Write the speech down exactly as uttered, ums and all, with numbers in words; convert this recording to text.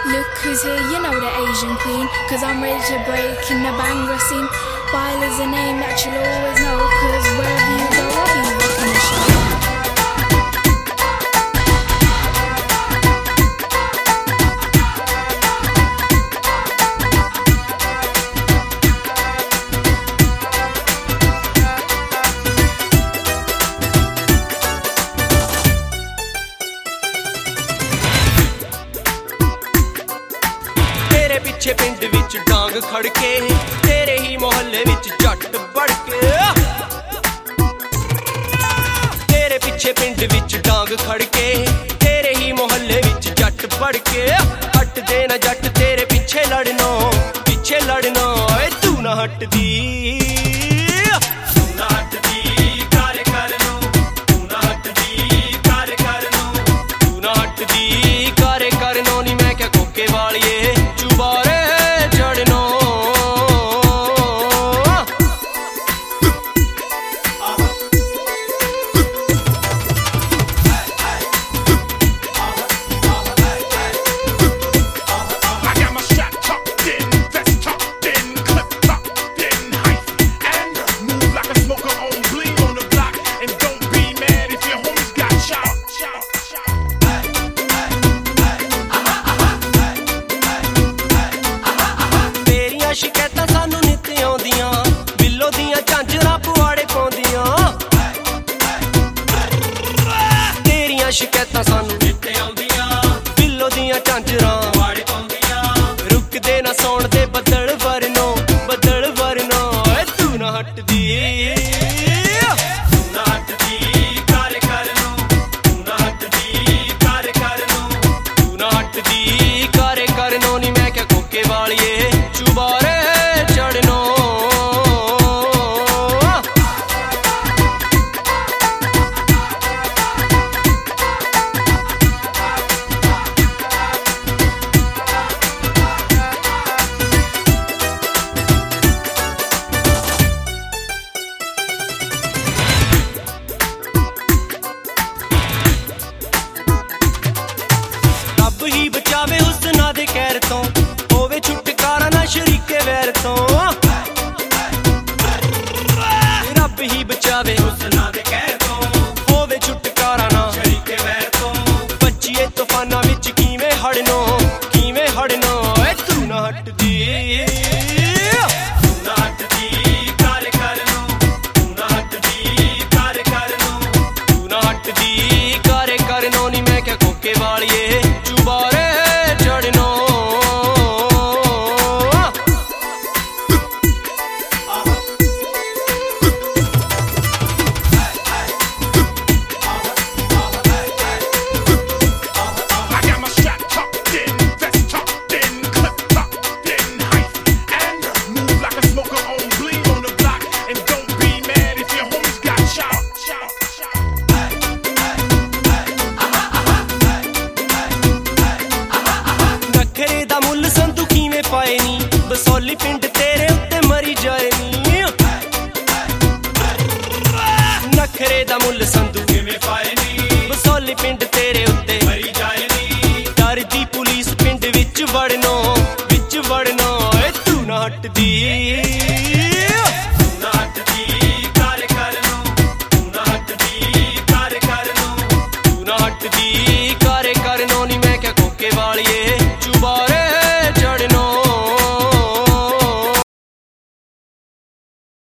Look who's here, you know the Asian queen. Cause I'm ready to break in the Bhangra scene. Bile is a name that you'll always know. Cause wherever you go, I'll be rocking the show. ਪਿੱਛੇ ਪਿੰਡ ਵਿੱਚ ਡਾਂਗ ਖੜ ਕੇ ਤੇਰੇ ਹੀ ਮੁਹੱਲੇ ਵਿੱਚ ਜੱਟ ਵੜ ਕੇ ਤੇਰੇ ਪਿੱਛੇ ਪਿੰਡ ਵਿੱਚ ਡਾਂਗ ਖੜ ਕੇ ਤੇਰੇ ਹੀ ਮੁਹੱਲੇ ਵਿੱਚ ਜੱਟ ਵੜ ਕੇ ਹਟਦੇ ਨਾ ਜੱਟ ਤੇਰੇ ਪਿੱਛੇ ਲੜਨੋਂ ਪਿੱਛੇ ਲੜਨੋਂ ਓਏ ਤੂੰ ਨਾ ਹਟਦੀ ਤੂੰ ਨਾ ਹਟਦੀ ਕਰ ਕਰ ਨੂੰ ਤੂੰ ਨਾ ਹਟਦੀ ਕਰ ਕਰ ਨੂੰ ਤੂੰ ਨਾ ਹਟਦੀ ਕਰ ਕਰ ਨੂੰ ਨੀ ਮੈਂ ਕਿਹਾ ਕੋਕੇ ਵਾਲੀਏ ਚੁਬਾਰੇ ਚੜਨੋਂ ਸ਼ਿਕਾਇਤਾਂ ਸਾਨੂੰ ਨਿੱਤ ਆਉਂਦੀਆਂ ਬਿੱਲੋ ਦੀਆਂ ਝਾਂਜਰਾਂ ਪੁਆੜੇ ਪਾਉਂਦੀਆਂ ਤੇਰੀਆਂ ਸ਼ਿਕਾਇਤਾਂ ਸਾਨੂੰ ਨਿੱਤ ਆਉਂਦੀਆਂ ਬਿੱਲੋ ਦੀਆਂ ਝਾਂਜਰਾਂ ਪੁਆੜੇ ਪਾਉਂਦੀਆਂ ਰੁਕਦੇ ਨਾ ਸੌਣ ਦੇ ਬੱਦਲ ਵਰਨੋਂ ਬੱਦਲ ਵਰਨੋਂ ਓਏ ਤੂੰ ਨਾ ਹਟਦੀ ਤੂੰ ਨਾ ਹਟਦੀ ਕਰ ਕਰ ਨੂੰ ਤੂੰ ਨਾ ਹਟਦੀ ਕਰ ਕਰ ਨੂੰ ਤੂੰ ਨਾ ਹਟਦੀ ਕਰ ਕਰ ਨੂੰ ਨੀ ਮੈਂ ਕਿਹਾ ਕੋਕੇ ਵਾਲੀਏ ਚੁਬਾਰੇ ਚੜਨੋਂ ਰੱਬ ਹੀ ਬਚਾਵੇ ਹੁਸਨਾਂ ਦੇ ਕਹਿਰ ਤੋਂ ਹੋਵੇ ਛੁਟਕਾਰਾ ਨਾ ਸ਼ਰੀਕੇ ਵੈਰ ਤੋਂ ਰੱਬ ਹੀ ਬਚਾਵੇ ਹੁਸਨਾਂ ਦੇ ਕਹਿਰ ਤੋਂ ਹੋਵੇ ਛੁਟਕਾਰਾ ਨਾ ਸ਼ਰੀਕੇ ਵੈਰ ਤੋਂ ਬੱਚੀਏ ਤੂਫਾਨਾਂ ਵਿੱਚ ਕਿਵੇਂ ਹੜਨੋਂ ਕਿਵੇਂ ਹੜਨੋਂ ਓਏ ਤੂੰ ਨਾ ਹਟਦੀ ਤੂੰ ਨਾ ਹਟਦੀ ਕਰ ਕਰ ਨੂੰ ਤੂੰ ਨਾ ਹਟਦੀ ਕਰ ਕਰ ਨੂੰ ਤੂੰ ਨਾ ਹਟਦੀ ਕਰ ਕਰ ਨੂੰ ਨੀ ਮੈਂ ਕਿਹਾ ਕੋਕੇ ਵਾਲੀਏ ਚੁਬਾਰੇ ਚੜਨੋਂ ਨਖਰੇ ਦਾ ਮੁੱਲ ਸੰਤੂ ਕਿਵੇਂ ਪਾਏ ਨੀ ਬਸੋਲੀ ਪਿੰਡ ਤੇਰੇ ਉੱਤੇ ਮਰੀ ਜਾਏ ਨੀ ਨਖਰੇ ਦਾ ਮੁੱਲ ਸੰਤੂ ਕਿਵੇਂ ਪਾਏ ਨੀ ਬਸੋਲੀ ਪਿੰਡ ਤੇਰੇ